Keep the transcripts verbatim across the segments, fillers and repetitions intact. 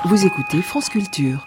Vous écoutez France Culture.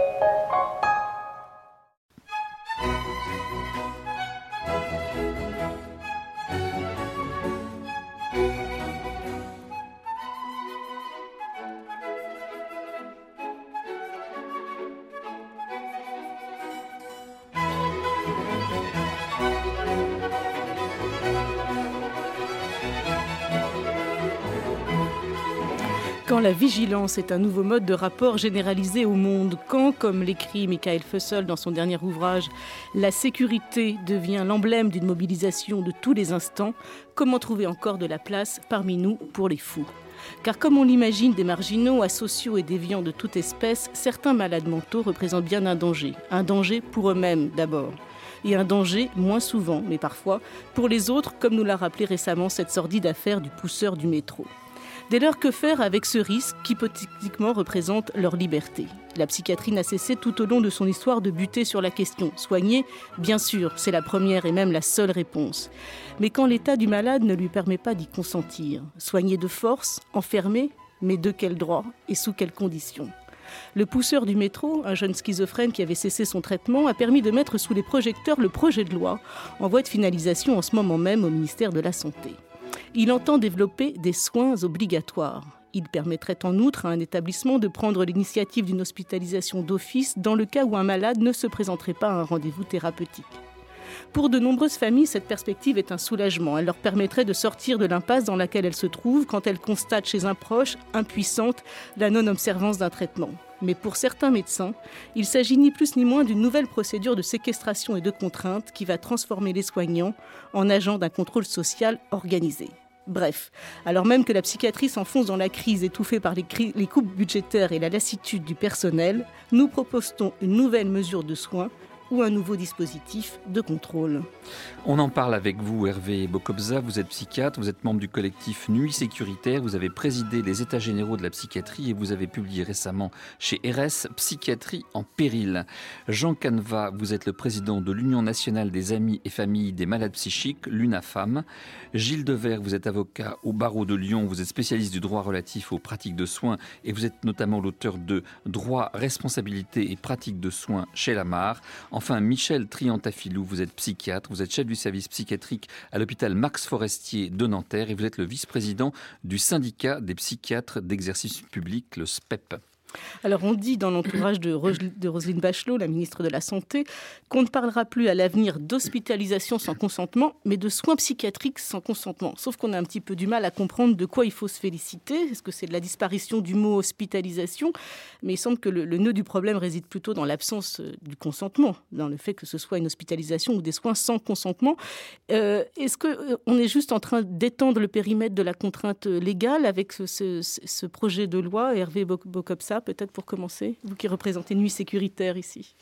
Quand la vigilance est un nouveau mode de rapport généralisé au monde, quand, comme l'écrit Michael Fussell dans son dernier ouvrage, la sécurité devient l'emblème d'une mobilisation de tous les instants, comment trouver encore de la place parmi nous pour les fous ? Car comme on l'imagine des marginaux, asociaux et déviants de toute espèce, certains malades mentaux représentent bien un danger. Un danger pour eux-mêmes d'abord. Et un danger, moins souvent, mais parfois, pour les autres, comme nous l'a rappelé récemment cette sordide affaire du pousseur du métro. Dès lors, que faire avec ce risque qui hypothétiquement représente leur liberté ? La psychiatrie n'a cessé tout au long de son histoire de buter sur la question. Soigner, bien sûr, c'est la première et même la seule réponse. Mais quand l'état du malade ne lui permet pas d'y consentir, soigner de force, enfermer, mais de quel droit et sous quelles conditions ? Le pousseur du métro, un jeune schizophrène qui avait cessé son traitement, a permis de mettre sous les projecteurs le projet de loi en voie de finalisation en ce moment même au ministère de la Santé. Il entend développer des soins obligatoires. Il permettrait en outre à un établissement de prendre l'initiative d'une hospitalisation d'office dans le cas où un malade ne se présenterait pas à un rendez-vous thérapeutique. Pour de nombreuses familles, cette perspective est un soulagement. Elle leur permettrait de sortir de l'impasse dans laquelle elles se trouvent quand elles constatent chez un proche, impuissante, la non-observance d'un traitement. Mais pour certains médecins, il s'agit ni plus ni moins d'une nouvelle procédure de séquestration et de contrainte qui va transformer les soignants en agents d'un contrôle social organisé. Bref, alors même que la psychiatrie s'enfonce dans la crise étouffée par les, cri- les coupes budgétaires et la lassitude du personnel, nous proposons une nouvelle mesure de soins ou un nouveau dispositif de contrôle. On en parle avec vous, Hervé Bokobza. Vous êtes psychiatre, vous êtes membre du collectif Nuit Sécuritaire, vous avez présidé les États généraux de la psychiatrie et vous avez publié récemment chez R S Psychiatrie en péril. Jean Caneva, vous êtes le président de l'Union nationale des amis et familles des malades psychiques, l'UNAFAM. Gilles Devers, vous êtes avocat au barreau de Lyon, vous êtes spécialiste du droit relatif aux pratiques de soins et vous êtes notamment l'auteur de Droit, responsabilité et pratiques de soins chez Lamar. Enfin, Michel Triantafilou, vous êtes psychiatre, vous êtes chef du service psychiatrique à l'hôpital Max Forestier de Nanterre et vous êtes le vice-président du syndicat des psychiatres d'exercice public, le S P E P. Alors on dit dans l'entourage de, Ro- de Roselyne Bachelot, la ministre de la Santé, qu'on ne parlera plus à l'avenir d'hospitalisation sans consentement, mais de soins psychiatriques sans consentement. Sauf qu'on a un petit peu du mal à comprendre de quoi il faut se féliciter. Est-ce que c'est de la disparition du mot hospitalisation ? Mais il semble que le, le nœud du problème réside plutôt dans l'absence du consentement, dans le fait que ce soit une hospitalisation ou des soins sans consentement. Euh, est-ce qu'on est juste en train d'étendre le périmètre de la contrainte légale avec ce, ce, ce projet de loi, Hervé Bokobza, peut-être pour commencer, vous qui représentez Nuit Sécuritaire ici.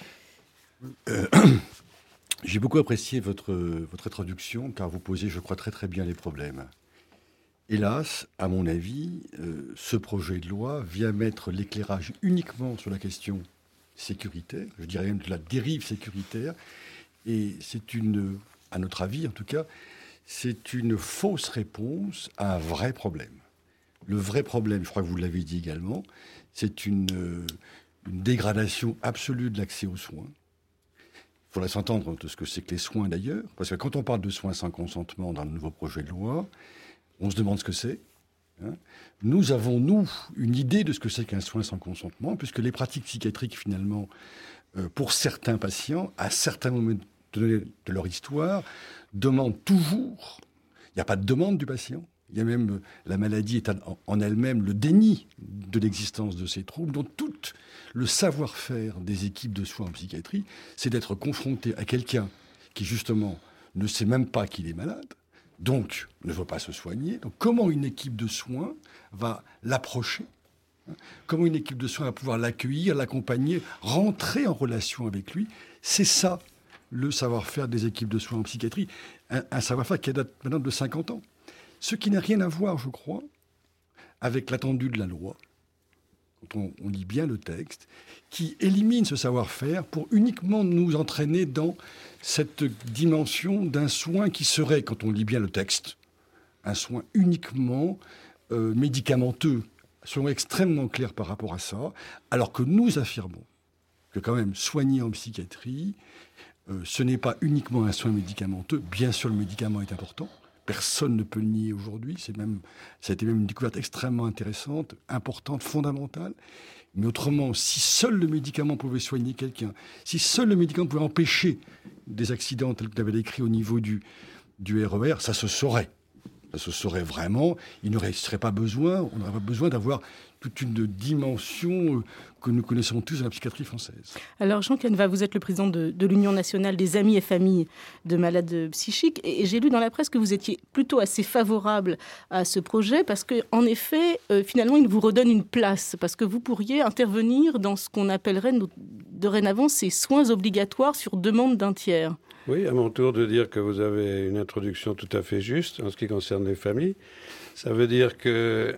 Euh, j'ai beaucoup apprécié votre, votre introduction, car vous posez, je crois, très très bien les problèmes. Hélas, à mon avis, euh, ce projet de loi vient mettre l'éclairage uniquement sur la question sécuritaire, je dirais même de la dérive sécuritaire, et c'est une, à notre avis en tout cas, c'est une fausse réponse à un vrai problème. Le vrai problème, je crois que vous l'avez dit également, c'est une, euh, une dégradation absolue de l'accès aux soins. Il faudra s'entendre de ce que c'est que les soins d'ailleurs, parce que quand on parle de soins sans consentement dans le nouveau projet de loi, on se demande ce que c'est. Hein. Nous avons, nous, une idée de ce que c'est qu'un soin sans consentement, puisque les pratiques psychiatriques, finalement, euh, pour certains patients, à certains moments de, de leur histoire, demandent toujours, il n'y a pas de demande du patient, il y a même, la maladie est en elle-même le déni de l'existence de ces troubles. Donc tout le savoir-faire des équipes de soins en psychiatrie, c'est d'être confronté à quelqu'un qui justement ne sait même pas qu'il est malade, donc ne veut pas se soigner. Donc comment une équipe de soins va l'approcher ? Comment une équipe de soins va pouvoir l'accueillir, l'accompagner, rentrer en relation avec lui ? C'est ça le savoir-faire des équipes de soins en psychiatrie. Un, un savoir-faire qui date maintenant de cinquante ans. Ce qui n'a rien à voir, je crois, avec l'attendu de la loi, quand on, on lit bien le texte, qui élimine ce savoir-faire pour uniquement nous entraîner dans cette dimension d'un soin qui serait, quand on lit bien le texte, un soin uniquement euh, médicamenteux, soyons extrêmement clairs par rapport à ça, alors que nous affirmons que quand même soigner en psychiatrie, euh, ce n'est pas uniquement un soin médicamenteux. Bien sûr, le médicament est important. Personne ne peut le nier aujourd'hui. C'est même, ça a été même une découverte extrêmement intéressante, importante, fondamentale. Mais autrement, si seul le médicament pouvait soigner quelqu'un, si seul le médicament pouvait empêcher des accidents tels que tu avais décrit au niveau du, du R E R, ça se saurait. Ça se saurait vraiment. Il n'aurait serait pas besoin, on n'aurait pas besoin d'avoir toute une dimension que nous connaissons tous dans la psychiatrie française. Alors Jean Caneva, vous êtes le président de, de l'Union nationale des amis et familles de malades psychiques. Et, et j'ai lu dans la presse que vous étiez plutôt assez favorable à ce projet parce qu'en effet, euh, finalement, il vous redonne une place. Parce que vous pourriez intervenir dans ce qu'on appellerait nos, dorénavant ces soins obligatoires sur demande d'un tiers. Oui, à mon tour de dire que vous avez une introduction tout à fait juste en ce qui concerne les familles. Ça veut dire que...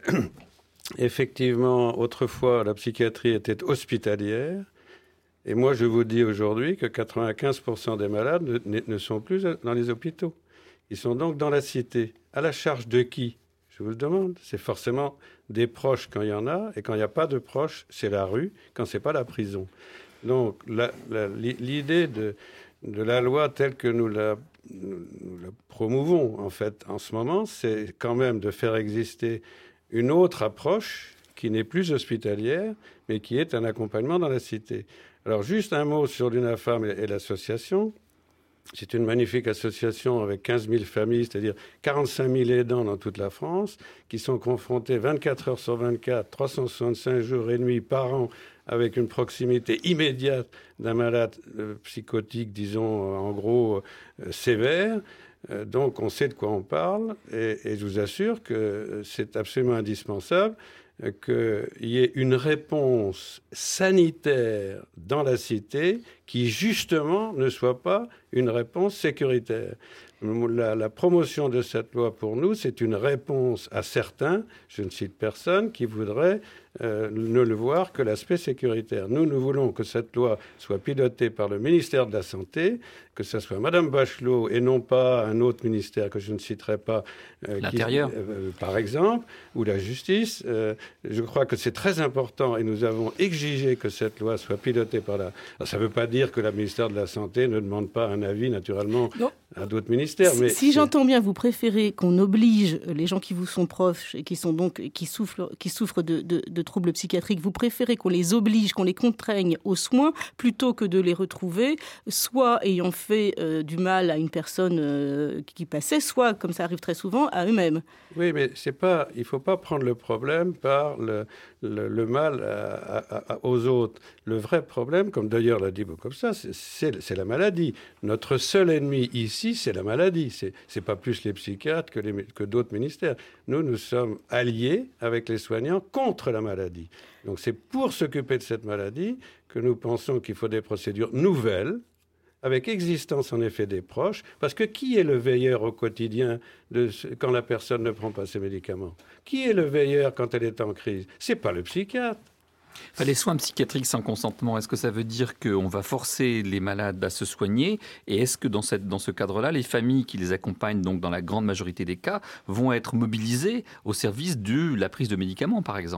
Effectivement, autrefois, la psychiatrie était hospitalière. Et moi, je vous dis aujourd'hui que quatre-vingt-quinze pour cent des malades ne, ne sont plus dans les hôpitaux. Ils sont donc dans la cité. À la charge de qui ? Je vous le demande. C'est forcément des proches quand il y en a. Et quand il n'y a pas de proches, c'est la rue. Quand ce n'est pas la prison. Donc, la, la, l'idée de, de la loi telle que nous la, nous, nous la promouvons, en fait, en ce moment, c'est quand même de faire exister une autre approche qui n'est plus hospitalière, mais qui est un accompagnement dans la cité. Alors, juste un mot sur l'UNAFAM et, et l'association. C'est une magnifique association avec quinze mille familles, c'est-à-dire quarante-cinq mille aidants dans toute la France, qui sont confrontés vingt-quatre heures sur vingt-quatre, trois cent soixante-cinq jours et nuits par an, avec une proximité immédiate d'un malade euh, psychotique, disons, euh, en gros, euh, sévère. Donc, on sait de quoi on parle et, et je vous assure que c'est absolument indispensable qu'il y ait une réponse sanitaire dans la cité qui, justement, ne soit pas une réponse sécuritaire. La, la promotion de cette loi, pour nous, c'est une réponse à certains, je ne cite personne, qui voudraient euh, ne le voir que l'aspect sécuritaire. Nous, nous voulons que cette loi soit pilotée par le ministère de la Santé, que ce soit Madame Bachelot et non pas un autre ministère que je ne citerai pas, euh, l'Intérieur, qui, euh, par exemple, ou la Justice. Euh, je crois que c'est très important et nous avons exigé que cette loi soit pilotée par la... Alors, ça ne veut pas dire que le ministère de la Santé ne demande pas un avis, naturellement, non. à d'autres ministères. Si, mais si j'entends bien, vous préférez qu'on oblige les gens qui vous sont proches et qui sont donc qui souffrent, qui souffrent de, de, de troubles psychiatriques, vous préférez qu'on les oblige, qu'on les contraigne aux soins plutôt que de les retrouver, soit ayant fait euh, du mal à une personne euh, qui passait, soit, comme ça arrive très souvent, à eux-mêmes. Oui, mais c'est pas, il ne faut pas prendre le problème par le, le, le mal à, à, à, aux autres. Le vrai problème, comme d'ailleurs l'a dit Boccobza, c'est, c'est, c'est la maladie. Notre seul ennemi ici, c'est la maladie. C'est, c'est pas plus les psychiatres que, les, que d'autres ministères. Nous, nous sommes alliés avec les soignants contre la maladie. Donc c'est pour s'occuper de cette maladie que nous pensons qu'il faut des procédures nouvelles, avec existence en effet des proches, parce que qui est le veilleur au quotidien de ce, quand la personne ne prend pas ses médicaments ? Qui est le veilleur quand elle est en crise ? C'est pas le psychiatre. Enfin, les soins psychiatriques sans consentement, est-ce que ça veut dire qu'on va forcer les malades à se soigner ? Et est-ce que dans, cette, dans ce cadre-là, les familles qui les accompagnent, donc dans la grande majorité des cas, vont être mobilisées au service de la prise de médicaments, par exemple ?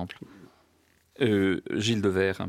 euh, Gilles Devers.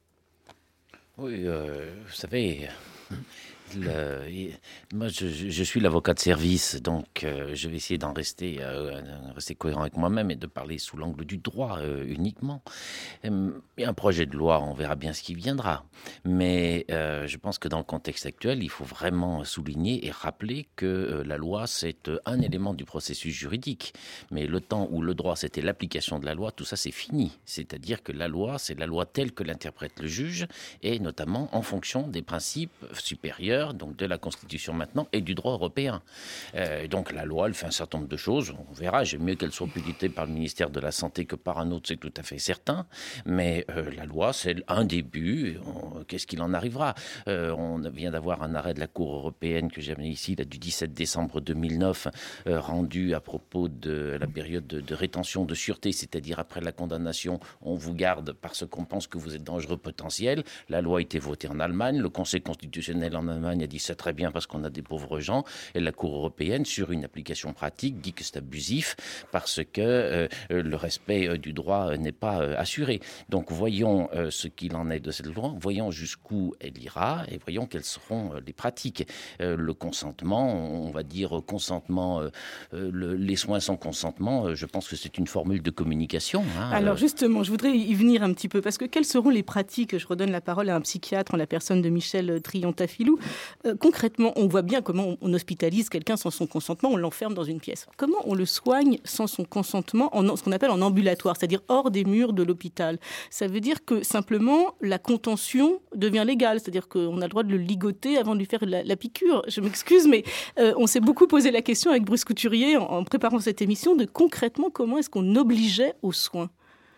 Oui, euh, vous savez... Le, moi, je, je suis l'avocat de service, donc euh, je vais essayer d'en rester, euh, rester cohérent avec moi-même et de parler sous l'angle du droit euh, uniquement. Il y a un projet de loi, on verra bien ce qui viendra. Mais euh, je pense que dans le contexte actuel, il faut vraiment souligner et rappeler que euh, la loi, c'est un élément du processus juridique. Mais le temps où le droit, c'était l'application de la loi, tout ça, c'est fini. C'est-à-dire que la loi, c'est la loi telle que l'interprète le juge, et notamment en fonction des principes supérieurs, donc de la Constitution maintenant, et du droit européen. Euh, donc la loi, elle fait un certain nombre de choses. On verra, j'aime mieux qu'elle soit pilotée par le ministère de la Santé que par un autre, c'est tout à fait certain. Mais euh, la loi, c'est un début. On, qu'est-ce qu'il en arrivera ? euh, On vient d'avoir un arrêt de la Cour européenne que j'ai amené ici, là, du dix-sept décembre deux mille neuf, euh, rendu à propos de la période de, de rétention de sûreté, c'est-à-dire après la condamnation, on vous garde parce qu'on pense que vous êtes dangereux potentiel. La loi a été votée en Allemagne. Le Conseil constitutionnel en Allemagne Allemagne a dit c'est très bien parce qu'on a des pauvres gens. Et la Cour européenne, sur une application pratique, dit que c'est abusif parce que euh, le respect du droit n'est pas euh, assuré. Donc voyons euh, ce qu'il en est de cette loi, voyons jusqu'où elle ira et voyons quelles seront euh, les pratiques. Euh, le consentement, on va dire consentement, euh, euh, le, les soins sans consentement, euh, je pense que c'est une formule de communication. Hein, Alors euh... justement, je voudrais y venir un petit peu, parce que quelles seront les pratiques? Je redonne la parole à un psychiatre en la personne de Michel Triantafilou. Euh, concrètement, on voit bien comment on, on hospitalise quelqu'un sans son consentement, on l'enferme dans une pièce. Comment on le soigne sans son consentement, en ce qu'on appelle en ambulatoire, c'est-à-dire hors des murs de l'hôpital? Ça veut dire que simplement la contention devient légale, c'est-à-dire qu'on a le droit de le ligoter avant de lui faire la, la piqûre. Je m'excuse, mais euh, on s'est beaucoup posé la question avec Bruce Couturier en, en préparant cette émission de concrètement comment est-ce qu'on obligeait aux soins.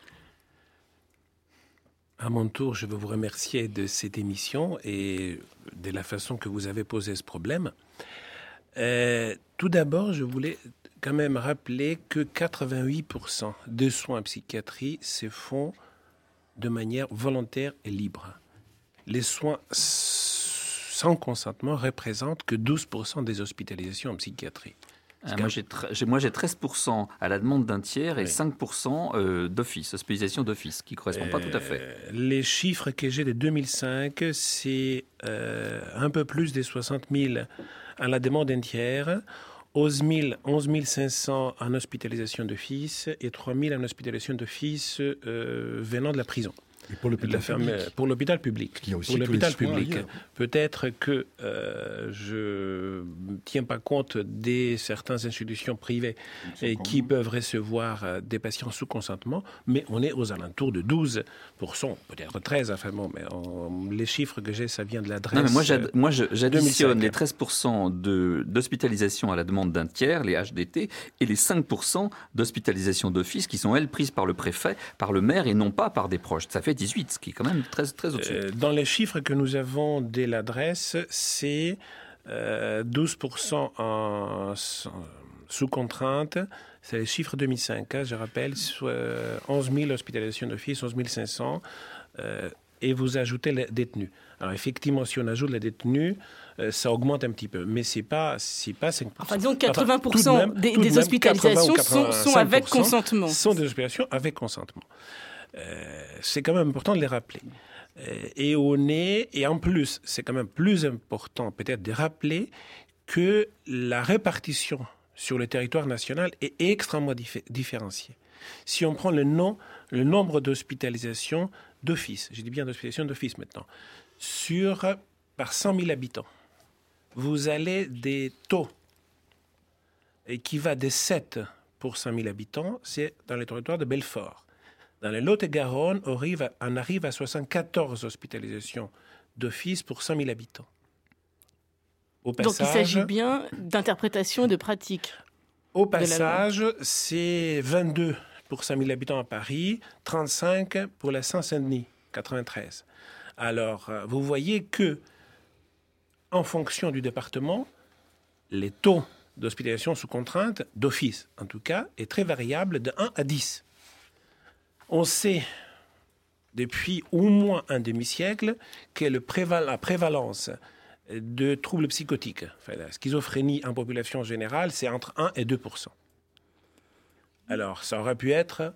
À mon tour, je veux vous remercier de cette émission et de la façon que vous avez posé ce problème. Euh, tout d'abord, je voulais quand même rappeler que quatre-vingt-huit pour cent des soins en psychiatrie se font de manière volontaire et libre. Les soins sans consentement représentent que douze pour cent des hospitalisations en psychiatrie. Ah, moi, j'ai, tre- j'ai, moi, j'ai treize pour cent à la demande d'un tiers et oui. cinq pour cent euh, d'office, hospitalisation d'office, qui ne correspond euh, pas tout à fait. Les chiffres que j'ai de deux mille cinq, c'est euh, un peu plus de soixante mille à la demande d'un tiers, onze mille cinq cents en hospitalisation d'office et trois mille en hospitalisation d'office euh, venant de la prison. Et pour l'hôpital ferme, public. Pour l'hôpital public. Il y a aussi pour l'hôpital public. Ailleurs. Peut-être que euh, je ne tiens pas compte des certaines institutions privées et qui peuvent recevoir euh, des patients sous consentement, mais on est aux alentours de douze pour cent, peut-être treize, enfin bon, mais on, les chiffres que j'ai, ça vient de l'adresse. Non, mais moi, j'ad, moi je, j'additionne deux mille cinq. Les treize pour cent de, d'hospitalisation à la demande d'un tiers, les H D T, et les cinq pour cent d'hospitalisation d'office qui sont, elles, prises par le préfet, par le maire et non pas par des proches. Ça fait dix-huit, ce qui est quand même très, très au-dessus. Euh, dans les chiffres que nous avons de l'adresse, c'est euh, douze pour cent en, en, sous contrainte. C'est les chiffres deux mille cinq, hein, je rappelle, soit onze mille hospitalisations d'office, onze mille cinq cents, euh, et vous ajoutez les détenus. Alors effectivement, si on ajoute les détenus, euh, ça augmente un petit peu, mais c'est pas, c'est pas cinq pour cent. Enfin, disons que quatre-vingts pour cent enfin, des, de des hospitalisations sont, sont avec consentement. Sont des hospitalisations avec consentement. Euh, c'est quand même important de les rappeler. Euh, et on est, et en plus, c'est quand même plus important peut-être de rappeler que la répartition sur le territoire national est extrêmement dif- différenciée. Si on prend le, nom, le nombre d'hospitalisations d'office, je dis bien d'hospitalisations d'office maintenant, sur, par cent mille habitants, vous allez des taux et qui va de sept pour cent mille habitants, c'est dans le territoire de Belfort. Dans le Lot-et-Garonne, on arrive à, on arrive à soixante-quatorze hospitalisations d'office pour cent mille habitants. Au passage, donc il s'agit bien d'interprétation et de pratique. Au passage, c'est vingt-deux pour cent mille habitants à Paris, trente-cinq pour la Seine-Saint-Denis, quatre-vingt-treize. Alors, vous voyez que, en fonction du département, les taux d'hospitalisation sous contrainte, d'office en tout cas, est très variable de un à dix. On sait, depuis au moins un demi-siècle, que le préval- la prévalence de troubles psychotiques, enfin, la schizophrénie en population générale, c'est entre un et deux pour cent. Alors, ça aurait pu être,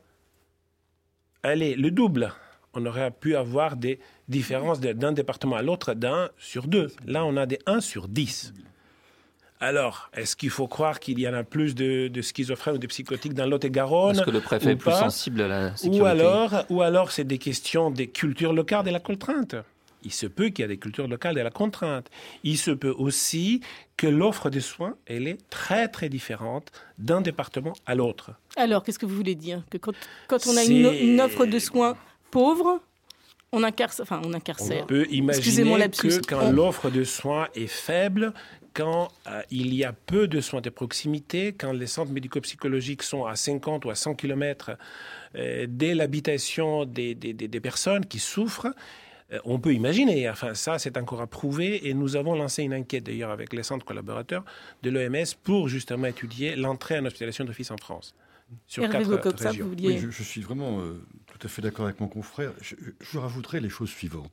allez, le double. On aurait pu avoir des différences d'un département à l'autre d'un sur deux. Là, on a des un sur dix. Alors, est-ce qu'il faut croire qu'il y en a plus de, de schizophrènes ou de psychotiques dans Lot-et-Garonne? Est-ce que le préfet est plus sensible à la sécurité? Ou alors, ou alors c'est des questions des cultures locales de la contrainte. Il se peut qu'il y ait des cultures locales de la contrainte. Il se peut aussi que l'offre de soins, elle est très, très différente d'un département à l'autre. Alors, qu'est-ce que vous voulez dire? Que quand, quand on a une, une offre de soins pauvre, on incarcère, enfin, on incarcère. On peut imaginer que quand on... l'offre de soins est faible, quand euh, il y a peu de soins de proximité, quand les centres médico-psychologiques sont à cinquante ou à cent kilomètres euh, dès l'habitation des, des, des, des personnes qui souffrent, euh, on peut imaginer. Enfin, ça, c'est encore à prouver. Et nous avons lancé une enquête, d'ailleurs, avec les centres collaborateurs de l'O M S pour justement étudier l'entrée en hospitalisation d'office en France. Sur Hervé quatre ça, régions. vous vouliez... Oui, je, je suis vraiment euh, tout à fait d'accord avec mon confrère. Je, je rajouterai les choses suivantes.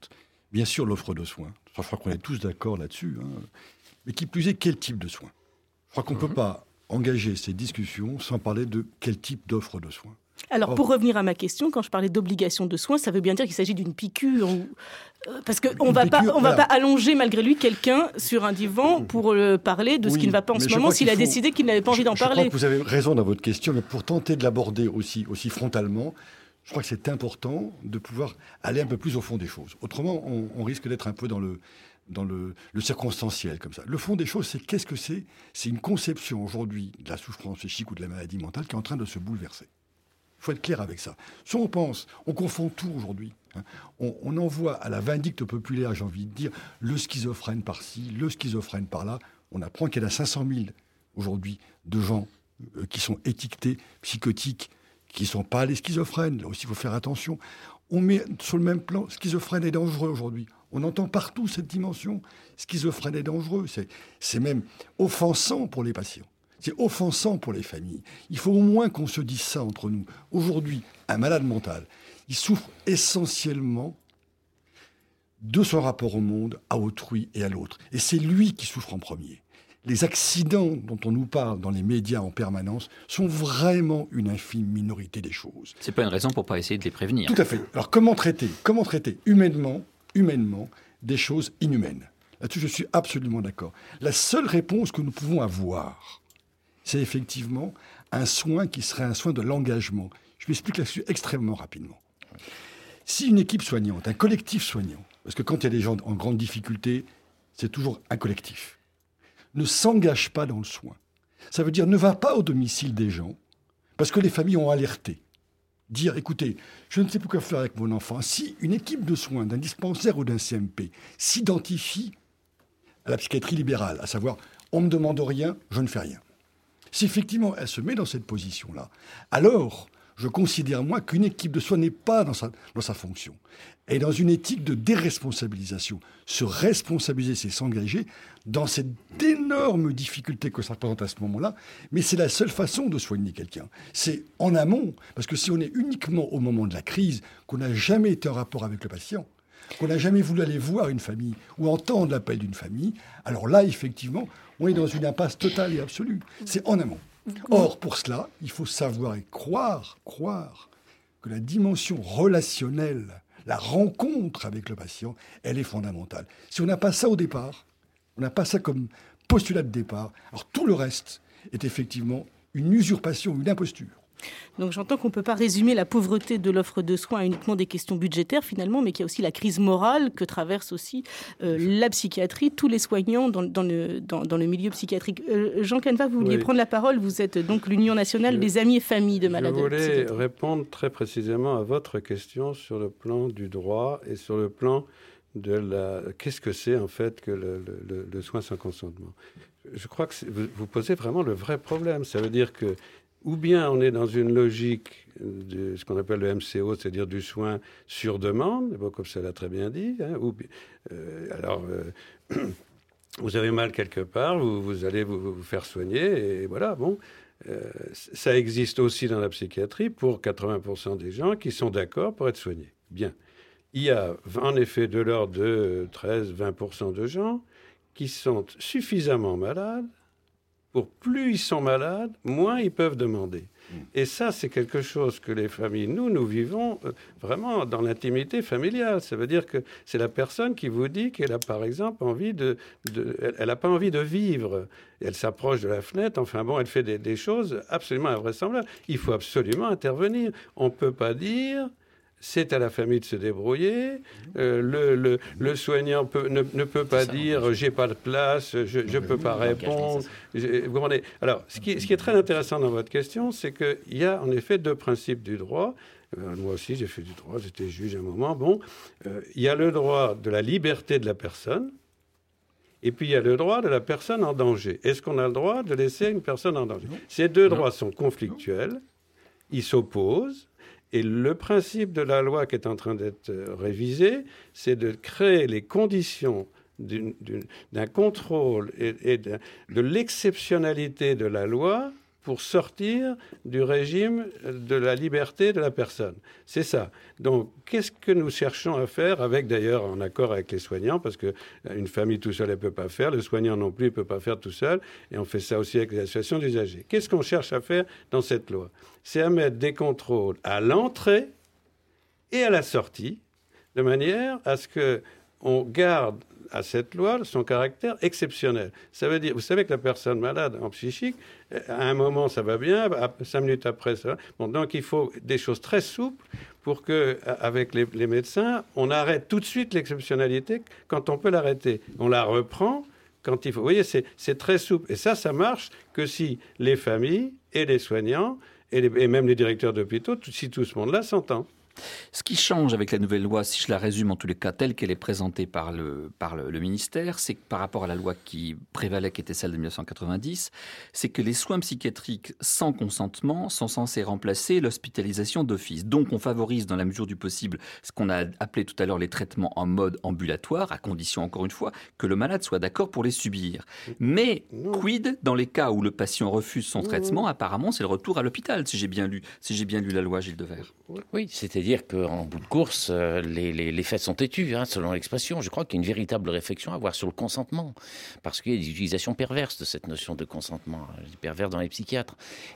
Bien sûr, l'offre de soins. Je crois qu'on est tous d'accord là-dessus. Hein. Mais qui plus est, quel type de soins ? Je crois qu'on ne peut pas engager ces discussions sans parler de quel type d'offre de soins. Alors, pour revenir à ma question, quand je parlais d'obligation de soins, ça veut bien dire qu'il s'agit d'une piqûre ou... Parce qu'on ne va, pas, on va pas allonger, malgré lui, quelqu'un sur un divan pour euh, parler de ce oui, qui ne va pas en ce moment s'il a faut... décidé qu'il n'avait pas envie d'en je parler. Je crois que vous avez raison dans votre question, mais pour tenter de l'aborder aussi, aussi frontalement, je crois que c'est important de pouvoir aller un peu plus au fond des choses. Autrement, on, on risque d'être un peu dans le... dans le, le circonstanciel, comme ça. Le fond des choses, c'est qu'est-ce que c'est ? C'est une conception, aujourd'hui, de la souffrance psychique ou de la maladie mentale qui est en train de se bouleverser. Il faut être clair avec ça. Soit on pense, on confond tout aujourd'hui. Hein. On, on envoie à la vindicte populaire, j'ai envie de dire, le schizophrène par-ci, le schizophrène par-là. On apprend qu'il y en a cinq cent mille, aujourd'hui, de gens euh, qui sont étiquetés, psychotiques, qui ne sont pas les schizophrènes. Là aussi, il faut faire attention. On met sur le même plan, schizophrène est dangereux aujourd'hui. On entend partout cette dimension. Schizophrène est dangereux. C'est, c'est même offensant pour les patients. C'est offensant pour les familles. Il faut au moins qu'on se dise ça entre nous. Aujourd'hui, un malade mental, il souffre essentiellement de son rapport au monde, à autrui et à l'autre. Et c'est lui qui souffre en premier. Les accidents dont on nous parle dans les médias en permanence sont vraiment une infime minorité des choses. C'est pas une raison pour pas essayer de les prévenir. Tout à fait. Alors comment traiter, comment traiter humainement, humainement des choses inhumaines ? Là-dessus, je suis absolument d'accord. La seule réponse que nous pouvons avoir, c'est effectivement un soin qui serait un soin de l'engagement. Je m'explique là-dessus extrêmement rapidement. Si une équipe soignante, un collectif soignant, parce que quand il y a des gens en grande difficulté, c'est toujours un collectif, ne s'engage pas dans le soin, ça veut dire ne va pas au domicile des gens, parce que les familles ont alerté. Dire, écoutez, je ne sais plus quoi faire avec mon enfant. Si une équipe de soins, d'un dispensaire ou d'un C M P, s'identifie à la psychiatrie libérale, à savoir, on ne me demande rien, je ne fais rien. Si effectivement elle se met dans cette position-là, alors je considère, moi, qu'une équipe de soins n'est pas dans sa, dans sa fonction. Elle est dans une éthique de déresponsabilisation. Se responsabiliser, c'est s'engager dans cette énorme difficulté que ça représente à ce moment-là, mais c'est la seule façon de soigner quelqu'un. C'est en amont, parce que si on est uniquement au moment de la crise, qu'on n'a jamais été en rapport avec le patient, qu'on n'a jamais voulu aller voir une famille ou entendre l'appel d'une famille, alors là, effectivement, on est dans une impasse totale et absolue. C'est en amont. Or, pour cela, il faut savoir et croire, croire que la dimension relationnelle, la rencontre avec le patient, elle est fondamentale. Si on n'a pas ça au départ, on n'a pas ça comme postulat de départ, alors tout le reste est effectivement une usurpation, une imposture. Donc j'entends qu'on ne peut pas résumer la pauvreté de l'offre de soins à uniquement des questions budgétaires finalement, mais qu'il y a aussi la crise morale que traverse aussi euh, la psychiatrie, tous les soignants dans, dans, le, dans, dans le milieu psychiatrique. Euh, Jean Caneva, vous vouliez oui. prendre la parole, vous êtes donc l'Union nationale je, des amis et familles de malades psychiatriques. Je voulais répondre très précisément à votre question sur le plan du droit et sur le plan de la... Qu'est-ce que c'est en fait que le, le, le soin sans consentement ? Je crois que vous, vous posez vraiment le vrai problème. Ça veut dire que ou bien on est dans une logique de ce qu'on appelle le M C O, c'est-à-dire du soin sur demande, bon, comme ça l'a très bien dit. Hein, ou, euh, alors, euh, vous avez mal quelque part, vous, vous allez vous, vous faire soigner, et voilà, bon. Euh, ça existe aussi dans la psychiatrie pour quatre-vingts pour cent des gens qui sont d'accord pour être soignés. Bien. Il y a en effet de l'ordre de treize à vingt pour cent de gens qui sont suffisamment malades. Pour plus ils sont malades, moins ils peuvent demander. Mmh. Et ça, c'est quelque chose que les familles, nous, nous vivons euh, vraiment dans l'intimité familiale. Ça veut dire que c'est la personne qui vous dit qu'elle a, par exemple, envie de... de elle n'a pas envie de vivre. Elle s'approche de la fenêtre. Enfin bon, elle fait des, des choses absolument invraisemblables. Il faut absolument intervenir. On ne peut pas dire... C'est à la famille de se débrouiller. Euh, le, le, le soignant peut, ne, ne peut pas ça, dire « j'ai pas de place, je ne peux pas répondre ». Vous comprenez ? Alors, ce qui, ce qui est très intéressant dans votre question, c'est qu'il y a en effet deux principes du droit. Euh, moi aussi, j'ai fait du droit, j'étais juge à un moment. Bon, euh, il y a le droit de la liberté de la personne, et puis il y a le droit de la personne en danger. Est-ce qu'on a le droit de laisser une personne en danger ? Ces deux droits sont conflictuels, ils s'opposent. Et le principe de la loi qui est en train d'être révisé, c'est de créer les conditions d'une, d'une, d'un contrôle et, et de, de l'exceptionnalité de la loi pour sortir du régime de la liberté de la personne. C'est ça. Donc, qu'est-ce que nous cherchons à faire, avec d'ailleurs en accord avec les soignants, parce qu'une famille tout seul, elle ne peut pas faire, le soignant non plus, il ne peut pas faire tout seul, et on fait ça aussi avec les associations d'usagers. Qu'est-ce qu'on cherche à faire dans cette loi ? C'est à mettre des contrôles à l'entrée et à la sortie, de manière à ce qu'on garde à cette loi son caractère exceptionnel. Ça veut dire, vous savez que la personne malade en psychique, à un moment ça va bien, cinq minutes après ça va. Bon, donc il faut des choses très souples pour que, avec les, les médecins, on arrête tout de suite l'exceptionnalité quand on peut l'arrêter. On la reprend quand il faut. Vous voyez, c'est, c'est très souple. Et ça, ça marche que si les familles et les soignants et, les, et même les directeurs d'hôpitaux, tout, si tout ce monde-là s'entend. Ce qui change avec la nouvelle loi, si je la résume en tous les cas telle qu'elle est présentée par le, par le, le ministère, c'est que par rapport à la loi qui prévalait, qui était celle de dix-neuf cent quatre-vingt-dix, c'est que les soins psychiatriques sans consentement sont censés remplacer l'hospitalisation d'office. Donc on favorise dans la mesure du possible ce qu'on a appelé tout à l'heure les traitements en mode ambulatoire, à condition encore une fois que le malade soit d'accord pour les subir. Mais quid dans les cas où le patient refuse son traitement? Apparemment c'est le retour à l'hôpital, si j'ai bien lu, si j'ai bien lu la loi, Gilles Devers. Oui, c'est-à-dire qu'en bout de course, euh, les, les, les faits sont têtus, hein, selon l'expression. Je crois qu'il y a une véritable réflexion à avoir sur le consentement, parce qu'il y a des utilisations perverses de cette notion de consentement, perverses dans les psychiatres.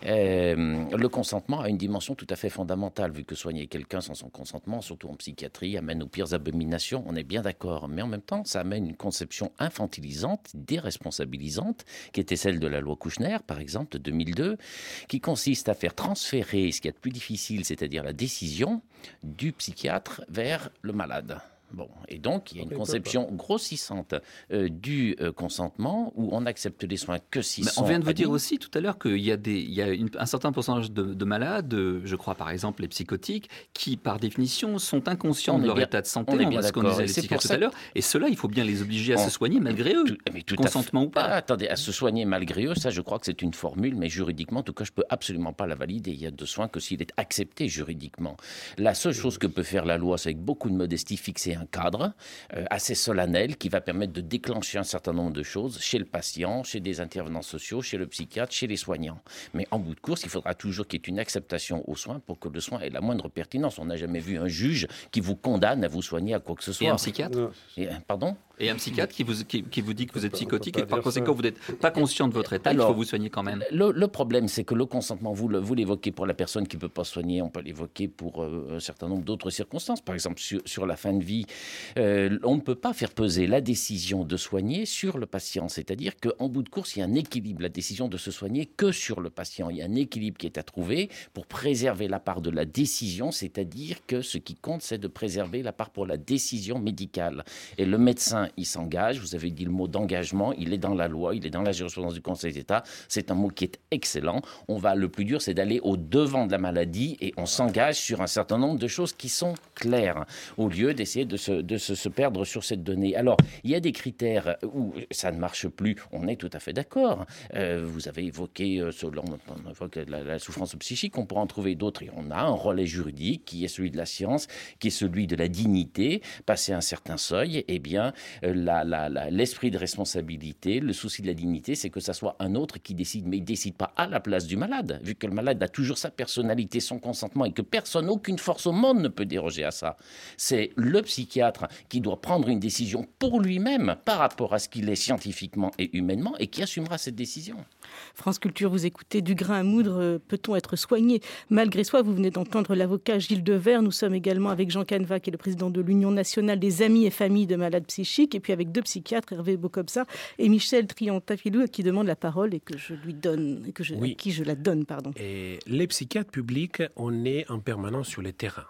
Euh, le consentement a une dimension tout à fait fondamentale, vu que soigner quelqu'un sans son consentement, surtout en psychiatrie, amène aux pires abominations, on est bien d'accord. Mais en même temps, ça amène une conception infantilisante, déresponsabilisante, qui était celle de la loi Kouchner, par exemple, de deux mille deux, qui consiste à faire transférer ce qu'il y a de plus difficile, c'est-à-dire la décision du psychiatre vers le malade. Bon, et donc, il y a une conception grossissante euh, du euh, consentement où on accepte les soins que si Mais sont on vient de vous admis. dire aussi tout à l'heure qu'il y a, des, il y a une, un certain pourcentage de, de malades, euh, je crois par exemple les psychotiques, qui par définition sont inconscients On de est leur bien- état de santé, on est on bien ce qu'on d'accord. disait Et les c'est psychiatres pour tout ça à l'heure. Et ceux-là, il faut bien les obliger à On- se soigner malgré eux, Tout- mais tout à consentement fait. ou pas. Ah, attendez, à se soigner malgré eux, ça je crois que c'est une formule, mais juridiquement, en tout cas, je peux absolument pas la valider. Il y a de soins que s'il est accepté juridiquement. La seule chose que peut faire la loi, c'est avec beaucoup de modestie fixer un cadre euh, assez solennel qui va permettre de déclencher un certain nombre de choses chez le patient, chez des intervenants sociaux, chez le psychiatre, chez les soignants. Mais en bout de course, il faudra toujours qu'il y ait une acceptation aux soins pour que le soin ait la moindre pertinence. On n'a jamais vu un juge qui vous condamne à vous soigner à quoi que ce soit. Et un psychiatre Non, Et, pardon Et un psychiatre qui vous, qui, qui vous dit que vous êtes peut pas- psychotique on et peut par pas dire conséquent ça. vous n'êtes pas conscient de votre état, Alors, il faut vous soigner quand même. Le, le problème, c'est que le consentement, vous, le, vous l'évoquez pour la personne qui ne peut pas soigner, on peut l'évoquer pour euh, un certain nombre d'autres circonstances. Par exemple, sur, sur la fin de vie, euh, on ne peut pas faire peser la décision de soigner sur le patient. C'est-à-dire qu'en bout de course, il y a un équilibre. La décision de se soigner que sur le patient. Il y a un équilibre qui est à trouver pour préserver la part de la décision, c'est-à-dire que ce qui compte, c'est de préserver la part pour la décision médicale. Et le médecin, il s'engage. Vous avez dit le mot d'engagement, il est dans la loi, il est dans la jurisprudence du Conseil d'État. C'est un mot qui est excellent. On va, le plus dur, c'est d'aller au devant de la maladie et on s'engage sur un certain nombre de choses qui sont claires, au lieu d'essayer de se, de se, se perdre sur cette donnée. Alors, il y a des critères où ça ne marche plus, on est tout à fait d'accord. Euh, vous avez évoqué, euh, selon, on évoque la, la souffrance psychique, on pourra en trouver d'autres. Et on a un relais juridique qui est celui de la science, qui est celui de la dignité. Passé un certain seuil, eh bien, euh, la, la, la, l'esprit de responsabilité, le souci de la dignité, c'est que ça soit un autre qui décide, mais il ne décide pas à la place du malade, vu que le malade a toujours sa personnalité, son consentement, et que personne, aucune force au monde ne peut déroger à ça. C'est le psychiatre qui doit prendre une décision pour lui-même par rapport à ce qu'il est scientifiquement et humainement, et qui assumera cette décision. France Culture, vous écoutez Du grain à moudre, euh, peut-on être soigné malgré soi? Vous venez d'entendre l'avocat Gilles Devers. Nous sommes également avec Jean Caneva, qui est le président de l'Union nationale des amis et familles de malades psychiques, et puis avec deux psychiatres, Hervé Bokobza et Michel Triantafilou, qui demande la parole et que je lui donne, et que je, Oui. à qui je la donne, pardon. Et les psychiatres publics, on est en permanence sur le terrain.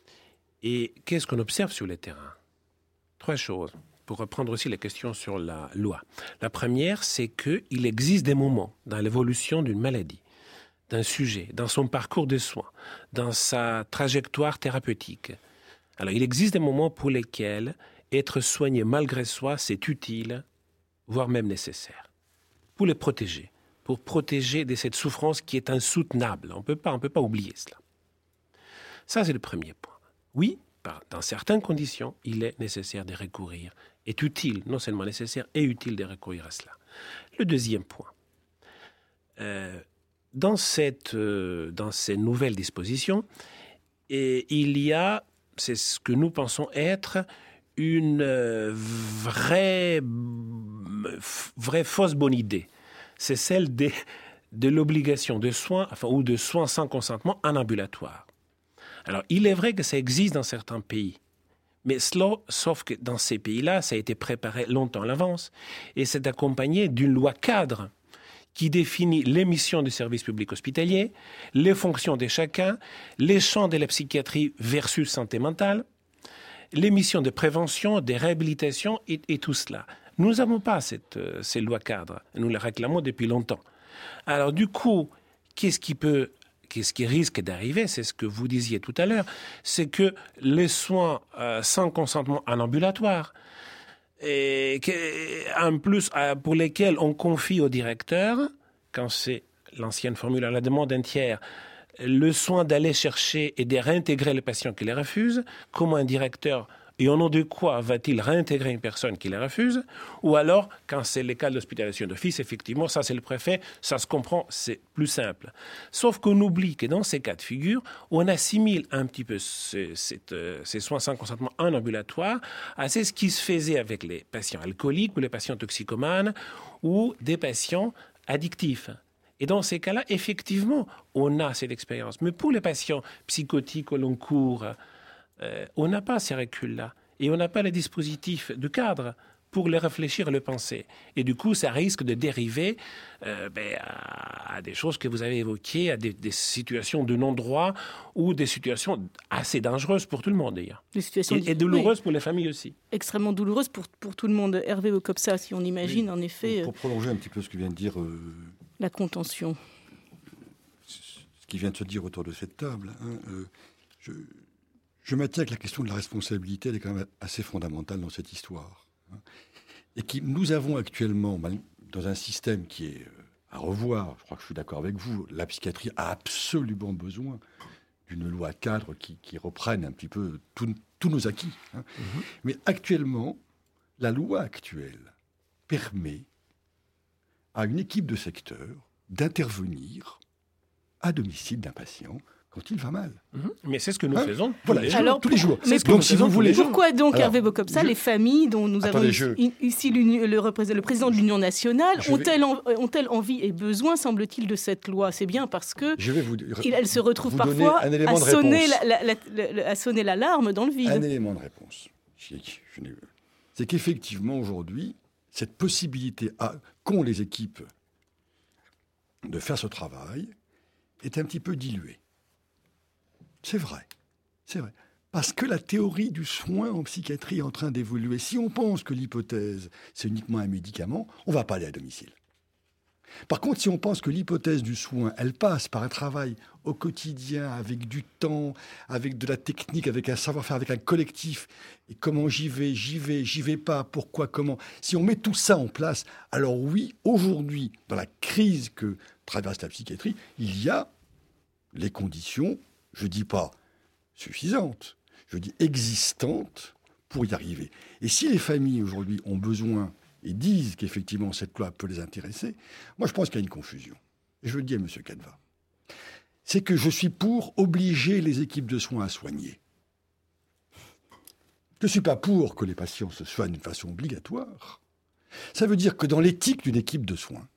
Et qu'est-ce qu'on observe sur le terrain? Trois choses, pour reprendre aussi les questions sur la loi. La première, c'est qu'il existe des moments dans l'évolution d'une maladie, d'un sujet, dans son parcours de soins, dans sa trajectoire thérapeutique. Alors, il existe des moments pour lesquels être soigné malgré soi, c'est utile, voire même nécessaire, pour les protéger, pour protéger de cette souffrance qui est insoutenable. On peut pas, on peut pas oublier cela. Ça, c'est le premier point. Oui, par, dans certaines conditions, il est nécessaire de recourir, est utile, non seulement nécessaire, et utile de recourir à cela. Le deuxième point, euh, dans, cette, euh, dans ces nouvelles dispositions, et il y a, c'est ce que nous pensons être, une euh, vraie, vraie fausse bonne idée. C'est celle des, de l'obligation de soins, enfin, ou de soins sans consentement en ambulatoire. Alors, il est vrai que ça existe dans certains pays. Mais cela, sauf que dans ces pays-là, ça a été préparé longtemps à l'avance et c'est accompagné d'une loi cadre qui définit les missions du service public hospitalier, les fonctions de chacun, les champs de la psychiatrie versus santé mentale, les missions de prévention, de réhabilitation et, et tout cela. Nous n'avons pas cette, euh, ces lois cadres. Nous les réclamons depuis longtemps. Alors du coup, qu'est-ce qui peut... Qu'est-ce qui risque d'arriver, c'est ce que vous disiez tout à l'heure, c'est que les soins euh, sans consentement en ambulatoire, et que, en plus euh, pour lesquels on confie au directeur, quand c'est l'ancienne formule à la demande d'un tiers, le soin d'aller chercher et de réintégrer les patients qui les refusent, comment un directeur, et au nom de quoi va-t-il réintégrer une personne qui les refuse? Ou alors, quand c'est le cas d'hospitalisation d'office, effectivement, ça c'est le préfet, ça se comprend, c'est plus simple. Sauf qu'on oublie que dans ces cas de figure, on assimile un petit peu ce, cette, euh, ces soins sans consentement en ambulatoire à ce qui se faisait avec les patients alcooliques ou les patients toxicomanes ou des patients addictifs. Et dans ces cas-là, effectivement, on a cette expérience. Mais pour les patients psychotiques au long cours, Euh, on n'a pas ces reculs-là et on n'a pas les dispositifs de cadre pour les réfléchir et les penser. Et du coup, ça risque de dériver euh, ben, à, à des choses que vous avez évoquées, à des, des situations de non-droit ou des situations assez dangereuses pour tout le monde, d'ailleurs. Des situations et, et douloureuses oui. pour les familles aussi. Extrêmement douloureuses pour, pour tout le monde. Hervé Bokobza, si on imagine, oui. en effet... Pour prolonger un petit peu ce que vient de dire... Euh, la contention. Ce qui vient de se dire autour de cette table, hein, euh, je... Je maintiens que la question de la responsabilité elle est quand même assez fondamentale dans cette histoire. Et que nous avons actuellement, dans un système qui est à revoir, je crois que je suis d'accord avec vous, la psychiatrie a absolument besoin d'une loi cadre qui, qui reprenne un petit peu tous nos acquis. Hein. Mm-hmm. Mais actuellement, la loi actuelle permet à une équipe de secteur d'intervenir à domicile d'un patient quand il va mal. Mmh. Mais c'est ce que nous hein faisons tous, voilà, les, alors, jours, tous les jours. Mais donc, si vous voulez, pourquoi donc, alors, Hervé Bokobza, je... les familles dont nous Attendez, avons je... ici le, le président de l'Union nationale ont-elles vais... en, ont-elles envie et besoin, semble-t-il, de cette loi? C'est bien parce que je vais vous... elles se retrouvent parfois à sonner, la, la, la, la, à sonner l'alarme dans le vide. Un élément de réponse. Je, je c'est qu'effectivement, aujourd'hui, cette possibilité à, qu'ont les équipes de faire ce travail est un petit peu diluée. C'est vrai, c'est vrai. Parce que la théorie du soin en psychiatrie est en train d'évoluer. Si on pense que l'hypothèse, c'est uniquement un médicament, on ne va pas aller à domicile. Par contre, si on pense que l'hypothèse du soin, elle passe par un travail au quotidien, avec du temps, avec de la technique, avec un savoir-faire, avec un collectif, et comment j'y vais, j'y vais, j'y vais pas, pourquoi, comment. Si on met tout ça en place, alors oui, aujourd'hui, dans la crise que traverse la psychiatrie, il y a les conditions, je ne dis pas suffisantes, je dis existantes pour y arriver. Et si les familles aujourd'hui ont besoin et disent qu'effectivement cette loi peut les intéresser, moi je pense qu'il y a une confusion. Et je le dis à M. Caneva. C'est que je suis pour obliger les équipes de soins à soigner. Je ne suis pas pour que les patients se soignent d'une façon obligatoire. Ça veut dire que dans l'éthique d'une équipe de soins,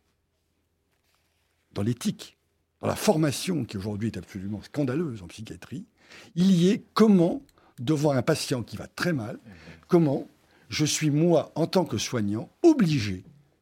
dans l'éthique, dans la formation qui aujourd'hui est absolument scandaleuse en psychiatrie, il y ait comment, devant un patient qui va très mal, comment je suis moi, en tant que soignant, obligé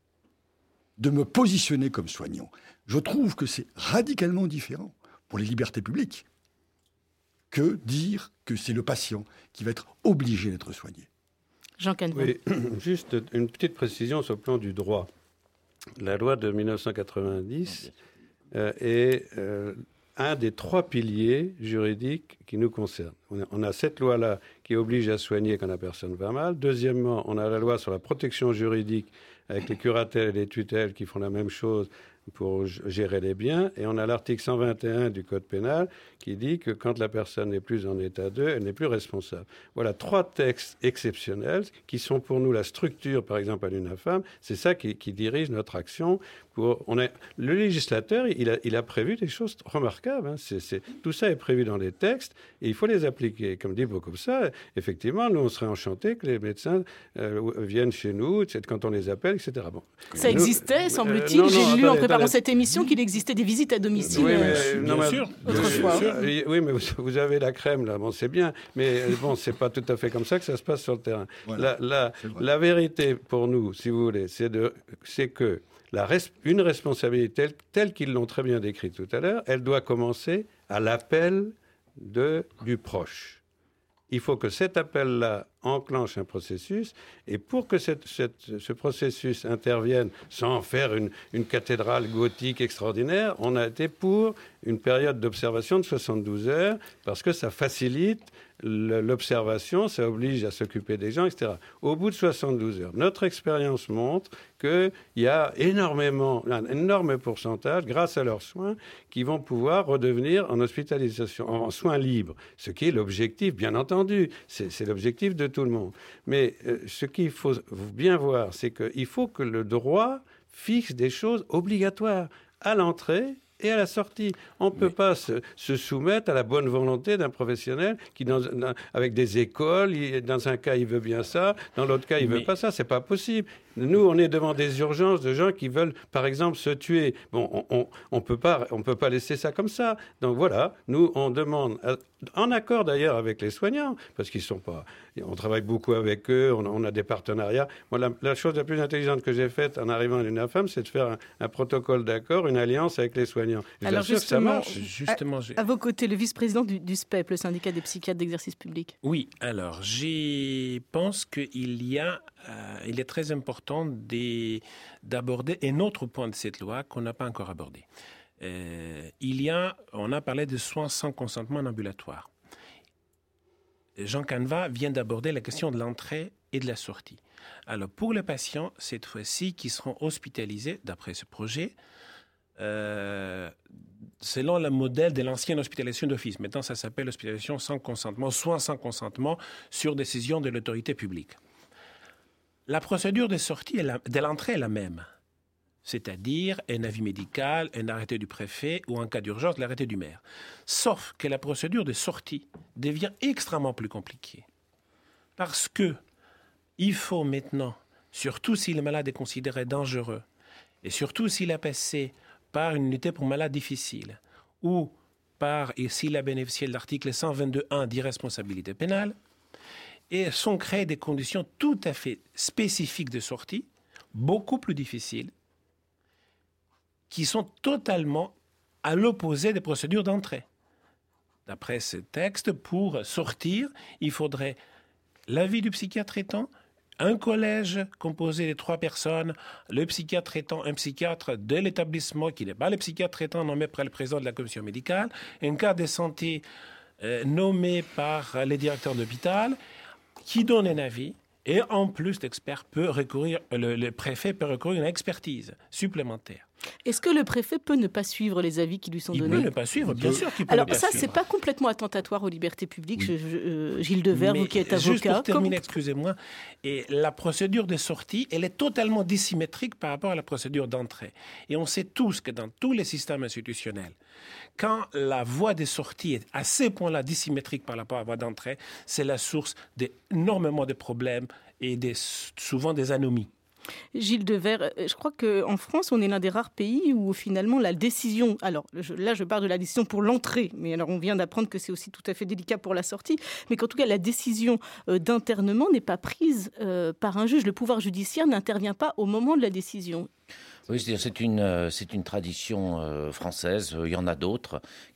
de me positionner comme soignant. Je trouve que c'est radicalement différent pour les libertés publiques que dire que c'est le patient qui va être obligé d'être soigné. Jean Caneva. Oui, juste une petite précision sur le plan du droit. La loi de dix-neuf cent quatre-vingt-dix euh, est euh, un des trois piliers juridiques qui nous concernent. On a, on a cette loi-là qui oblige à soigner quand la personne va mal. Deuxièmement, on a la loi sur la protection juridique avec les curatelles et les tutelles qui font la même chose pour gérer les biens. Et on a l'article cent vingt et un du Code pénal qui dit que quand la personne n'est plus en état deux, elle n'est plus responsable. Voilà trois textes exceptionnels qui sont pour nous la structure, par exemple, à l'UNAFAM. C'est ça qui, qui dirige notre action. Pour, on a, le législateur, il a, il a prévu des choses remarquables. Hein. C'est, c'est, tout ça est prévu dans les textes et il faut les appliquer. Comme dit Bokobza, effectivement, nous, on serait enchantés que les médecins euh, viennent chez nous, quand on les appelle, et cetera. Bon. Ça nous, existait, semble-t-il. Euh, non, J'ai non, lu attendez, en préparant attendez. cette émission qu'il existait des visites à domicile. Oui, mais, euh, non, bien mais, sûr. Autrefois. Bien sûr. Oui, mais vous, vous avez la crème, là. Bon, c'est bien. Mais bon, c'est pas tout à fait comme ça que ça se passe sur le terrain. Voilà, la, la, c'est vrai. la vérité, pour nous, si vous voulez, c'est, de, c'est que la res, une responsabilité telle, telle qu'ils l'ont très bien décrite tout à l'heure, elle doit commencer à l'appel de, du proche. Il faut que cet appel-là enclenche un processus, et pour que cette, cette, ce processus intervienne sans faire une, une cathédrale gothique extraordinaire, on a été pour une période d'observation de soixante-douze heures, parce que ça facilite le, l'observation, ça oblige à s'occuper des gens, et cetera. Au bout de soixante-douze heures, notre expérience montre qu'il y a énormément, un énorme pourcentage, grâce à leurs soins, qui vont pouvoir redevenir en hospitalisation, en soins libres, ce qui est l'objectif, bien entendu, c'est, c'est l'objectif de tout le monde. Mais euh, ce qu'il faut bien voir, c'est qu'il faut que le droit fixe des choses obligatoires à l'entrée et à la sortie. On ne peut pas se, se soumettre à la bonne volonté d'un professionnel qui, dans, dans, avec des écoles, il, dans un cas, il veut bien ça, dans l'autre cas, il ne veut pas ça. C'est pas possible. Nous, on est devant des urgences de gens qui veulent, par exemple, se tuer. Bon, on on peut pas, on peut pas laisser ça comme ça. Donc voilà, nous, on demande, en accord d'ailleurs avec les soignants, parce qu'ils sont pas, on travaille beaucoup avec eux, on a, on a des partenariats. Moi, la, la chose la plus intelligente que j'ai faite en arrivant à l'UNAFAM, c'est de faire un, un protocole d'accord, une alliance avec les soignants. Je Alors vous assure que ça marche. Justement, j'ai... À vos côtés, le vice-président du, du S P E P, le syndicat des psychiatres d'exercice public. Oui, alors, je pense qu'il y a, euh, il est très important de, d'aborder un autre point de cette loi qu'on n'a pas encore abordé. Euh, il y a, on a parlé de soins sans consentement en ambulatoire. Jean Caneva vient d'aborder la question de l'entrée et de la sortie. Alors, pour les patients, cette fois-ci, qui seront hospitalisés, d'après ce projet, euh, selon le modèle de l'ancienne hospitalisation d'office. Maintenant, ça s'appelle hospitalisation sans consentement, soins sans consentement sur décision de l'autorité publique. La procédure de sortie, de l'entrée est la même. C'est-à-dire un avis médical, un arrêté du préfet ou en cas d'urgence, l'arrêté du maire. Sauf que la procédure de sortie devient extrêmement plus compliquée. Parce que il faut maintenant, surtout si le malade est considéré dangereux, et surtout s'il a passé par une unité pour malades difficiles, ou par, et s'il a bénéficié de l'article cent vingt-deux un d'irresponsabilité pénale, et sont créées des conditions tout à fait spécifiques de sortie, beaucoup plus difficiles, qui sont totalement à l'opposé des procédures d'entrée. D'après ce texte, pour sortir, il faudrait l'avis du psychiatre traitant, un collège composé de trois personnes, le psychiatre traitant, un psychiatre de l'établissement qui n'est pas le psychiatre traitant nommé par le président de la commission médicale, un cadre de santé euh, nommé par les directeurs d'hôpital qui donne un avis. Et en plus, l'expert peut recourir, le, le préfet peut recourir à une expertise supplémentaire. Est-ce que le préfet peut ne pas suivre les avis qui lui sont il donnés ? Il peut ne pas suivre, bien sûr qu'il peut Alors ne pas ça, suivre. c'est pas complètement attentatoire aux libertés publiques, Oui. je, je, euh, Gilles Devers, Mais vous qui êtes avocat. juste pour terminer, comme... excusez-moi, et la procédure de sortie, elle est totalement dissymétrique par rapport à la procédure d'entrée. Et on sait tous que dans tous les systèmes institutionnels, quand la voie de sortie est à ce point-là dissymétrique par rapport à la voie d'entrée, c'est la source d'énormément de problèmes et des, souvent des anomies. Gilles Devers, je crois qu'en France, on est l'un des rares pays où finalement la décision, alors je, là je parle de la décision pour l'entrée, mais alors on vient d'apprendre que c'est aussi tout à fait délicat pour la sortie, mais qu'en tout cas la décision euh, d'internement n'est pas prise euh, par un juge. Le pouvoir judiciaire n'intervient pas au moment de la décision. Oui, c'est une, c'est une tradition euh, française, il y en a d'autres,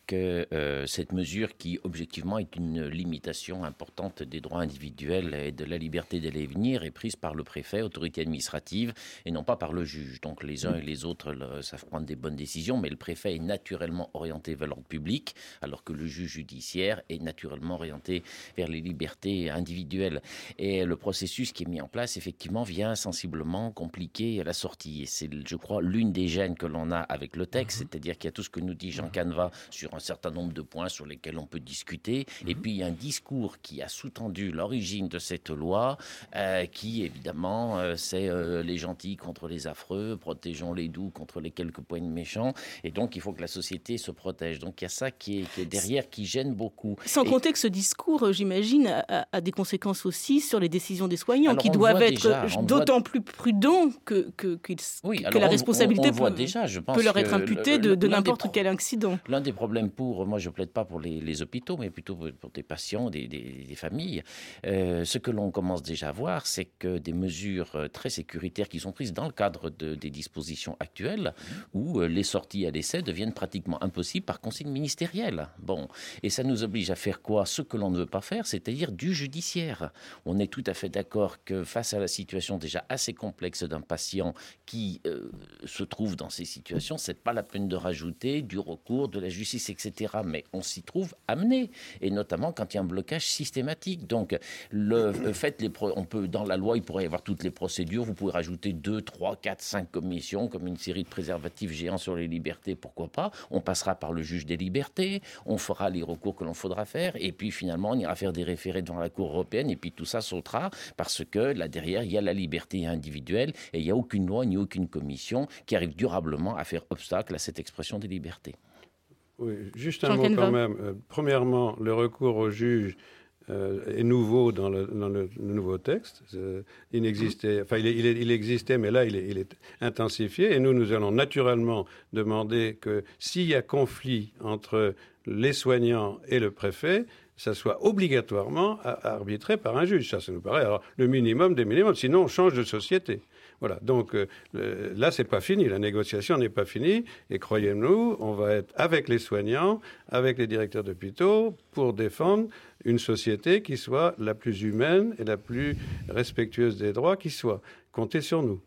que euh, cette mesure qui, objectivement, est une limitation importante des droits individuels et de la liberté d'aller et venir, est prise par le préfet, autorité administrative, et non pas par le juge. Donc les uns et les autres le, savent prendre des bonnes décisions, mais le préfet est naturellement orienté vers l'ordre public, alors que le juge judiciaire est naturellement orienté vers les libertés individuelles. Et le processus qui est mis en place, effectivement, vient sensiblement compliquer la sortie. Et c'est, je crois, l'une des gênes que l'on a avec le texte, mmh. c'est-à-dire qu'il y a tout ce que nous dit Jean Caneva sur un certain nombre de points sur lesquels on peut discuter, mmh. et puis il y a un discours qui a sous-tendu l'origine de cette loi, euh, qui, évidemment, euh, c'est euh, les gentils contre les affreux, protégeons les doux contre les quelques poignes méchants, et donc il faut que la société se protège. Donc il y a ça qui est, qui est derrière, qui gêne beaucoup. Sans et... compter que ce discours, j'imagine, a, a des conséquences aussi sur les décisions des soignants, Alors, qui doivent être déjà, d'autant voit... plus prudents que, que, que, oui, que la on, responsabilité on, on voit peut, déjà, je pense peut leur être imputée de, de n'importe pro... quel accident. L'un des problèmes pour, moi je ne plaide pas pour les, les hôpitaux, mais plutôt pour des patients, des, des, des familles, euh, ce que l'on commence déjà à voir, c'est que des mesures très sécuritaires qui sont prises dans le cadre de, des dispositions actuelles, où les sorties à l'essai deviennent pratiquement impossibles par consigne ministérielle. Bon, et ça nous oblige à faire quoi? Ce que l'on ne veut pas faire, c'est-à-dire du judiciaire. On est tout à fait d'accord que face à la situation déjà assez complexe d'un patient qui euh, se trouve dans ces situations, c'est pas la peine de rajouter du recours, de la justice, et cetera. Mais on s'y trouve amené, et notamment quand il y a un blocage systématique. Donc, le fait, les pro- on peut, dans la loi, il pourrait y avoir toutes les procédures. Vous pouvez rajouter deux, trois, quatre, cinq commissions, comme une série de préservatifs géants sur les libertés, pourquoi pas. On passera par le juge des libertés, on fera les recours que l'on faudra faire, et puis finalement, on ira faire des référés devant la Cour européenne, et puis tout ça sautera, parce que là derrière, il y a la liberté individuelle, et il n'y a aucune loi ni aucune commission qui arrive durablement à faire obstacle à cette expression des libertés. Oui, juste un mot quand même. Euh, premièrement, le recours au juge euh, est nouveau dans le, dans le, le nouveau texte. Euh, il, n'existait, enfin, il, est, il, est, il existait, mais là, il est, il est intensifié. Et nous, nous allons naturellement demander que s'il y a conflit entre les soignants et le préfet, ça soit obligatoirement arbitré par un juge. Ça, ça nous paraît alors, le minimum des minimums. Sinon, on change de société. Voilà, donc euh, là, c'est pas fini. La négociation n'est pas finie. Et croyez-nous, on va être avec les soignants, avec les directeurs d'hôpitaux, pour défendre une société qui soit la plus humaine et la plus respectueuse des droits qui soit. Comptez sur nous.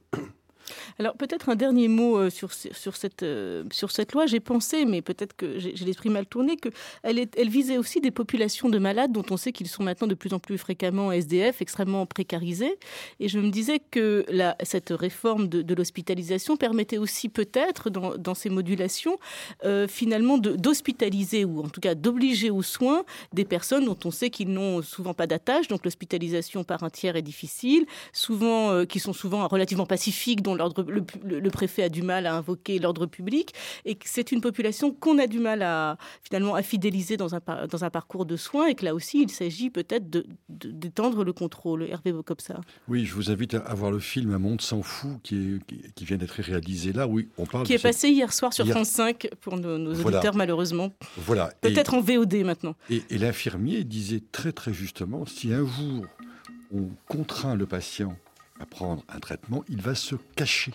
Alors peut-être un dernier mot euh, sur, sur, cette, euh, sur cette loi. J'ai pensé, mais peut-être que j'ai, j'ai l'esprit mal tourné, qu'elle est, elle visait aussi des populations de malades dont on sait qu'ils sont maintenant de plus en plus fréquemment S D F, extrêmement précarisés. Et je me disais que la, cette réforme de, de l'hospitalisation permettait aussi peut-être, dans, dans ces modulations, euh, finalement de, d'hospitaliser, ou en tout cas d'obliger aux soins des personnes dont on sait qu'ils n'ont souvent pas d'attache. Donc l'hospitalisation par un tiers est difficile, souvent, euh, qui sont souvent relativement pacifiques, dont l'ordre, le, le, le préfet a du mal à invoquer l'ordre public, et que c'est une population qu'on a du mal à, finalement, à fidéliser dans un, dans un parcours de soins, et que là aussi, il s'agit peut-être de, de, d'étendre le contrôle. Hervé Bocossa. Oui, je vous invite à voir le film Un monde sans fou qui, est, qui, qui vient d'être réalisé là. Oui, on parle qui est cette... passé hier soir sur hier... France cinq pour nos, nos auditeurs, voilà. Malheureusement. Voilà. Peut-être et, en V O D maintenant. Et, et l'infirmier disait très très justement, si un jour on contraint le patient à prendre un traitement, il va se cacher.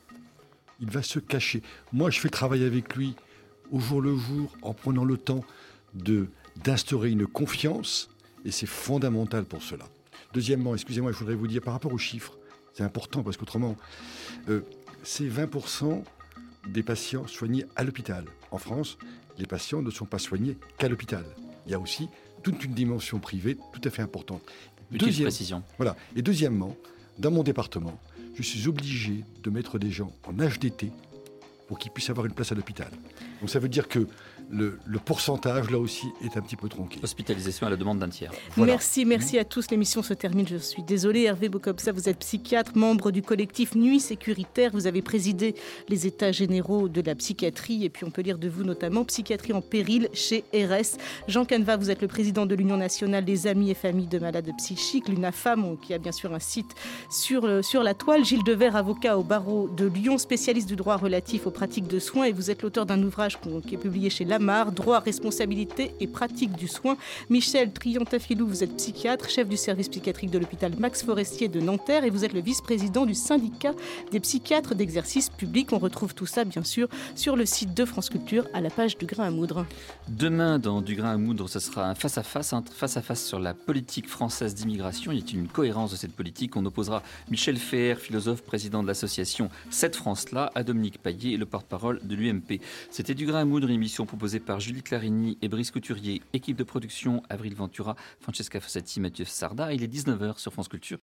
Il va se cacher. Moi, je fais le travail avec lui au jour le jour, en prenant le temps de, d'instaurer une confiance, et c'est fondamental pour cela. Deuxièmement, excusez-moi, je voudrais vous dire, par rapport aux chiffres, c'est important, parce qu'autrement, euh, c'est vingt pour cent des patients soignés à l'hôpital. En France, les patients ne sont pas soignés qu'à l'hôpital. Il y a aussi toute une dimension privée tout à fait importante. Petite Deuxième, précision. Voilà. Et deuxièmement, dans mon département, je suis obligé de mettre des gens en H D T pour qu'ils puissent avoir une place à l'hôpital. Donc ça veut dire que le, le pourcentage, là aussi, est un petit peu tronqué. Hospitalisation à la demande d'un tiers. Voilà. Merci, merci à tous. L'émission se termine. Je suis désolée. Hervé Bocossa, vous êtes psychiatre, membre du collectif Nuit Sécuritaire. Vous avez présidé les états généraux de la psychiatrie. Et puis on peut lire de vous notamment Psychiatrie en péril chez R S. Jean Caneva, vous êtes le président de l'Union nationale des amis et familles de malades psychiques, l'UNAFAM, qui a bien sûr un site sur, sur la toile. Gilles Devers, avocat au barreau de Lyon, spécialiste du droit relatif aux pratiques de soins. Et vous êtes l'auteur d'un ouvrage qui est publié chez La Camard, droit, responsabilité et pratique du soin. Michel Triantafilou, vous êtes psychiatre, chef du service psychiatrique de l'hôpital Max Forestier de Nanterre et vous êtes le vice-président du syndicat des psychiatres d'exercice public. On retrouve tout ça, bien sûr, sur le site de France Culture à la page du grain à moudre. Demain, dans Du grain à moudre, ce sera un face-à-face, un face-à-face sur la politique française d'immigration. Y a-t-il une cohérence de cette politique? On opposera Michel Feher, philosophe, président de l'association Cette France-là, à Dominique Paillet, le porte-parole de l'U M P. C'était Du grain à moudre, une émission proposée par Julie Clarini et Brice Couturier. Équipe de production, Avril Ventura, Francesca Fossati, Mathieu Sarda. Il est dix-neuf heures sur France Culture.